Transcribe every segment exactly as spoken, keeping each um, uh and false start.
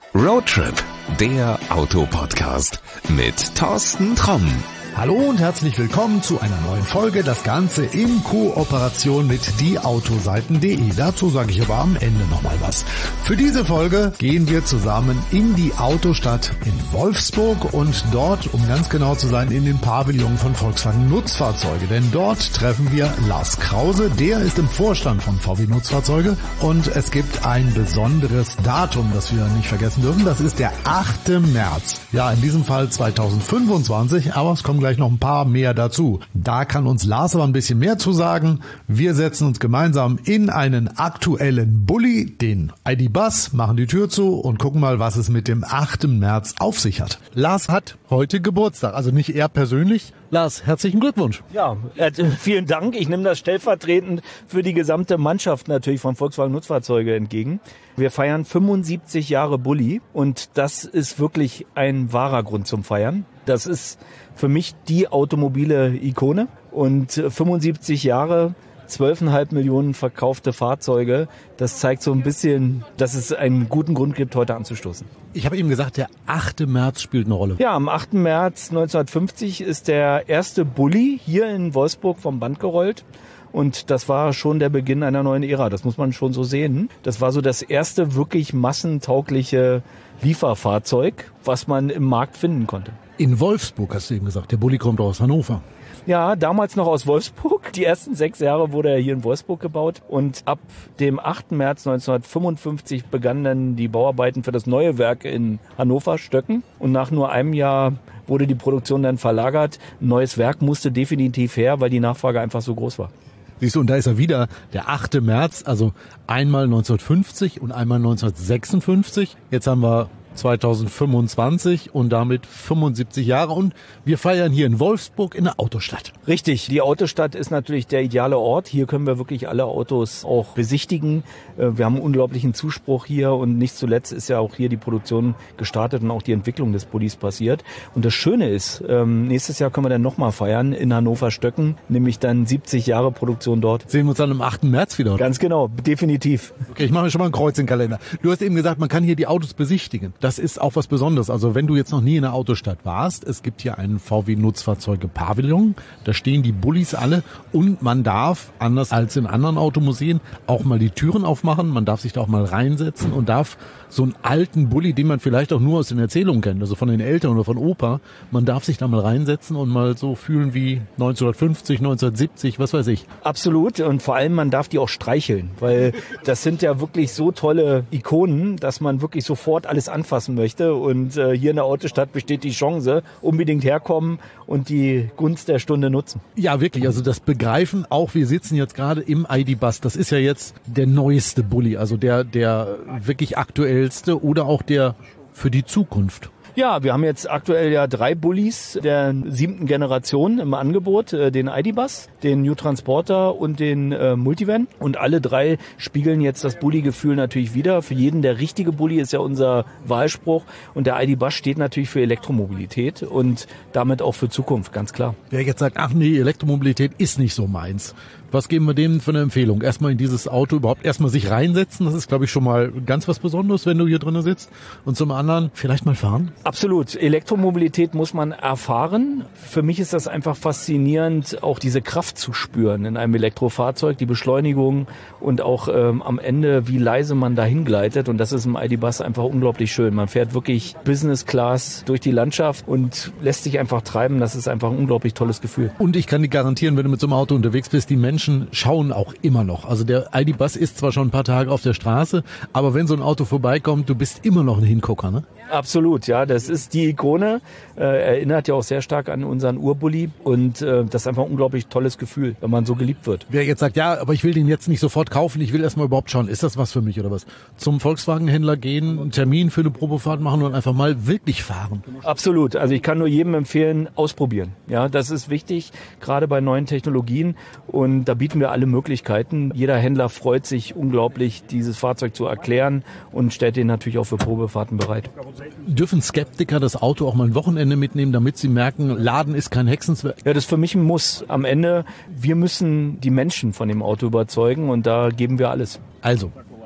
Roadtrip, der Autopodcast mit Thorsten Tromm. Hallo und herzlich willkommen zu einer neuen Folge. Das Ganze in Kooperation mit die Autoseiten punkt de. Dazu sage ich aber am Ende nochmal was. Für diese Folge gehen wir zusammen in die Autostadt in Wolfsburg und dort, um ganz genau zu sein, in den Pavillon von Volkswagen Nutzfahrzeuge. Denn dort treffen wir Lars Krause, der ist im Vorstand von V W Nutzfahrzeuge und es gibt ein besonderes Datum, das wir nicht vergessen dürfen. Das ist der achte März. Ja, in diesem Fall zweitausendfünfundzwanzig, aber es kommen gleich noch ein paar mehr dazu. Da kann uns Lars aber ein bisschen mehr zu sagen. Wir setzen uns gemeinsam in einen aktuellen Bulli, den I D. Buzz, machen die Tür zu und gucken mal, was es mit dem achten März auf sich hat. Lars hat heute Geburtstag, also nicht er persönlich. Lars, herzlichen Glückwunsch. Ja, äh, vielen Dank. Ich nehme das stellvertretend für die gesamte Mannschaft natürlich von Volkswagen Nutzfahrzeuge entgegen. Wir feiern fünfundsiebzig Jahre Bulli und das ist wirklich ein wahrer Grund zum Feiern. Das ist für mich die automobile Ikone und fünfundsiebzig Jahre, zwölf Komma fünf Millionen verkaufte Fahrzeuge, das zeigt so ein bisschen, dass es einen guten Grund gibt, heute anzustoßen. Ich habe eben gesagt, der achte März spielt eine Rolle. Ja, am achten März neunzehnhundertfünfzig ist der erste Bulli hier in Wolfsburg vom Band gerollt. Und das war schon der Beginn einer neuen Ära, das muss man schon so sehen. Das war so das erste wirklich massentaugliche Lieferfahrzeug, was man im Markt finden konnte. In Wolfsburg hast du eben gesagt, der Bulli kommt aus Hannover. Ja, damals noch aus Wolfsburg. Die ersten sechs Jahre wurde er hier in Wolfsburg gebaut. Und ab dem achten März neunzehnhundertfünfundfünfzig begannen dann die Bauarbeiten für das neue Werk in Hannover, Stöcken. Und nach nur einem Jahr wurde die Produktion dann verlagert. Ein neues Werk musste definitiv her, weil die Nachfrage einfach so groß war. Siehst du, und da ist er wieder, der achte März, also einmal neunzehnhundertfünfzig und einmal neunzehnhundertsechsundfünfzig. Jetzt haben wir zweitausendfünfundzwanzig und damit fünfundsiebzig Jahre und wir feiern hier in Wolfsburg in der Autostadt. Richtig, die Autostadt ist natürlich der ideale Ort. Hier können wir wirklich alle Autos auch besichtigen. Wir haben einen unglaublichen Zuspruch hier und nicht zuletzt ist ja auch hier die Produktion gestartet und auch die Entwicklung des Bullis passiert. Und das Schöne ist, nächstes Jahr können wir dann nochmal feiern in Hannover-Stöcken, nämlich dann siebzig Jahre Produktion dort. Sehen wir uns dann am achten März wieder? Ganz genau, definitiv. Okay, ich mache mir schon mal ein Kreuz in den Kalender. Du hast eben gesagt, man kann hier die Autos besichtigen. Das ist auch was Besonderes. Also wenn du jetzt noch nie in der Autostadt warst, es gibt hier einen V W Nutzfahrzeuge Pavillon, da stehen die Bullis alle und man darf, anders als in anderen Automuseen, auch mal die Türen aufmachen, man darf sich da auch mal reinsetzen und darf so einen alten Bulli, den man vielleicht auch nur aus den Erzählungen kennt, also von den Eltern oder von Opa, man darf sich da mal reinsetzen und mal so fühlen wie neunzehnhundertfünfzig, neunzehnhundertsiebzig, was weiß ich. Absolut und vor allem man darf die auch streicheln, weil das sind ja wirklich so tolle Ikonen, dass man wirklich sofort alles anfassen möchte und äh, hier in der Autostadt besteht die Chance, unbedingt herkommen und die Gunst der Stunde nutzen. Ja, wirklich, also das Begreifen, auch wir sitzen jetzt gerade im I D. Buzz, das ist ja jetzt der neueste Bulli, also der, der wirklich aktuellste oder auch der für die Zukunft. Ja, wir haben jetzt aktuell ja drei Bullis der siebten Generation im Angebot, den I D. Buzz, den New Transporter und den äh, Multivan. Und alle drei spiegeln jetzt das Bulli-Gefühl natürlich wieder. Für jeden der richtige Bulli ist ja unser Wahlspruch. Und der I D. Buzz steht natürlich für Elektromobilität und damit auch für Zukunft, ganz klar. Wer jetzt sagt, ach nee, Elektromobilität ist nicht so meins. Was geben wir denen für eine Empfehlung? Erstmal in dieses Auto überhaupt erstmal sich reinsetzen. Das ist, glaube ich, schon mal ganz was Besonderes, wenn du hier drin sitzt. Und zum anderen vielleicht mal fahren? Absolut. Elektromobilität muss man erfahren. Für mich ist das einfach faszinierend, auch diese Kraft zu spüren in einem Elektrofahrzeug, die Beschleunigung und auch ähm, am Ende, wie leise man dahin gleitet. Und das ist im I D. Buzz einfach unglaublich schön. Man fährt wirklich Business Class durch die Landschaft und lässt sich einfach treiben. Das ist einfach ein unglaublich tolles Gefühl. Und ich kann dir garantieren, wenn du mit so einem Auto unterwegs bist, die Menschen schauen auch immer noch. Also der I D. Buzz ist zwar schon ein paar Tage auf der Straße, aber wenn so ein Auto vorbeikommt, du bist immer noch ein Hingucker, ne? Absolut, ja. Das ist die Ikone. Äh, erinnert ja auch sehr stark an unseren Urbully und äh, das ist einfach ein unglaublich tolles Gefühl, wenn man so geliebt wird. Wer jetzt sagt, ja, aber ich will den jetzt nicht sofort kaufen, ich will erstmal überhaupt schauen, ist das was für mich oder was? Zum Volkswagen-Händler gehen, einen Termin für eine Probefahrt machen und einfach mal wirklich fahren. Absolut. Also ich kann nur jedem empfehlen, ausprobieren. Ja, das ist wichtig, gerade bei neuen Technologien und da bieten wir alle Möglichkeiten. Jeder Händler freut sich unglaublich, dieses Fahrzeug zu erklären und stellt den natürlich auch für Probefahrten bereit. Dürfen Skeptiker das Auto auch mal ein Wochenende mitnehmen, damit sie merken, Laden ist kein Hexenswerk? Ja, das ist für mich ein Muss. Am Ende, wir müssen die Menschen von dem Auto überzeugen und da geben wir alles. Also,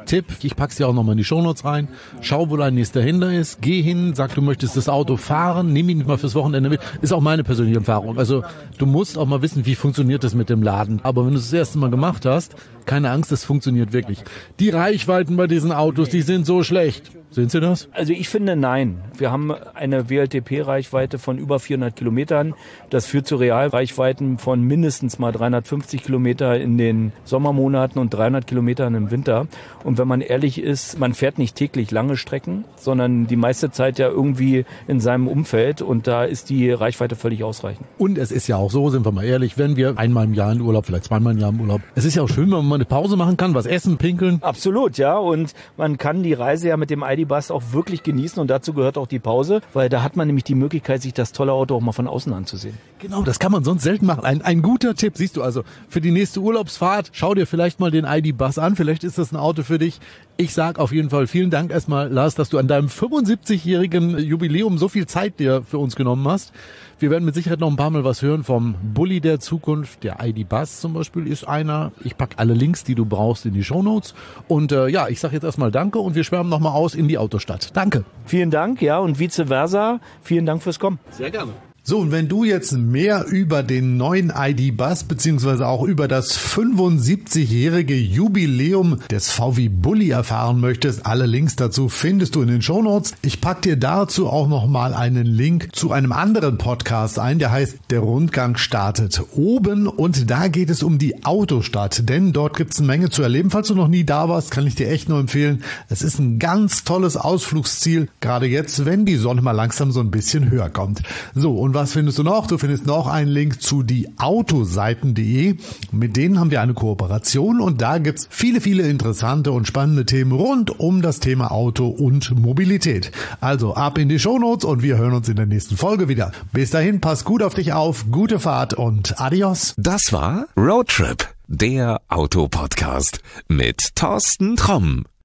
Tipp, ich pack's dir auch nochmal in die Shownotes rein. Schau, wo dein nächster Händler ist. Geh hin, sag, du möchtest das Auto fahren. Nimm ihn mal fürs Wochenende mit. Ist auch meine persönliche Erfahrung. Also du musst auch mal wissen, wie funktioniert das mit dem Laden. Aber wenn du es das erste Mal gemacht hast, keine Angst, das funktioniert wirklich. Die Reichweiten bei diesen Autos, die sind so schlecht. Sehen Sie das? Also ich finde, nein. Wir haben eine W L T P-Reichweite von über vierhundert Kilometern. Das führt zu Realreichweiten von mindestens mal dreihundertfünfzig Kilometer in den Sommermonaten und dreihundert Kilometern im Winter. Und wenn man ehrlich ist, man fährt nicht täglich lange Strecken, sondern die meiste Zeit ja irgendwie in seinem Umfeld. Und da ist die Reichweite völlig ausreichend. Und es ist ja auch so, sind wir mal ehrlich, wenn wir einmal im Jahr in Urlaub, vielleicht zweimal im Jahr im Urlaub. Es ist ja auch schön, wenn man mal eine Pause machen kann, was essen, pinkeln. Absolut, ja. Und man kann die Reise ja mit dem I D. Buzz auch wirklich genießen und dazu gehört auch die Pause, weil da hat man nämlich die Möglichkeit, sich das tolle Auto auch mal von außen anzusehen. Genau, das kann man sonst selten machen. Ein, ein guter Tipp, siehst du also, für die nächste Urlaubsfahrt, schau dir vielleicht mal den I D. Buzz an, vielleicht ist das ein Auto für dich. Ich sag auf jeden Fall vielen Dank erstmal, Lars, dass du an deinem fünfundsiebzigjährigen Jubiläum so viel Zeit dir für uns genommen hast. Wir werden mit Sicherheit noch ein paar Mal was hören vom Bulli der Zukunft. Der I D. Buzz zum Beispiel ist einer. Ich pack alle Links, die du brauchst, in die Shownotes. Und äh, ja, ich sage jetzt erstmal Danke und wir schwärmen nochmal aus in die Autostadt. Danke. Vielen Dank, ja, und vice versa. Vielen Dank fürs Kommen. Sehr gerne. So, und wenn du jetzt mehr über den neuen I D. Buzz beziehungsweise auch über das fünfundsiebzigjährige Jubiläum des V W Bulli erfahren möchtest, alle Links dazu findest du in den Shownotes. Ich pack dir dazu auch nochmal einen Link zu einem anderen Podcast ein, der heißt Der Rundgang startet oben, und da geht es um die Autostadt, denn dort gibt's eine Menge zu erleben. Falls du noch nie da warst, kann ich dir echt nur empfehlen. Es ist ein ganz tolles Ausflugsziel, gerade jetzt, wenn die Sonne mal langsam so ein bisschen höher kommt. So, und was findest du noch? Du findest noch einen Link zu die Autoseiten punkt de. Mit denen haben wir eine Kooperation und da gibt's viele, viele interessante und spannende Themen rund um das Thema Auto und Mobilität. Also ab in die Shownotes und wir hören uns in der nächsten Folge wieder. Bis dahin, pass gut auf dich auf, gute Fahrt und adios. Das war Roadtrip, der Autopodcast mit Thorsten Tromm.